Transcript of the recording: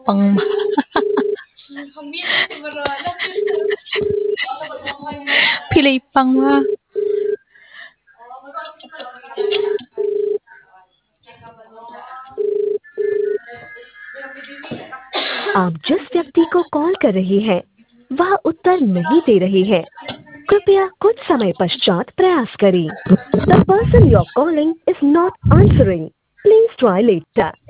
Pang Pilay pang ma. आप जिस व्यक्ति को कॉल कर रही हैं, वह उत्तर नहीं दे रही है। कृपया कुछ समय पश्चात प्रयास करें। The person you're calling is not answering. Please try later.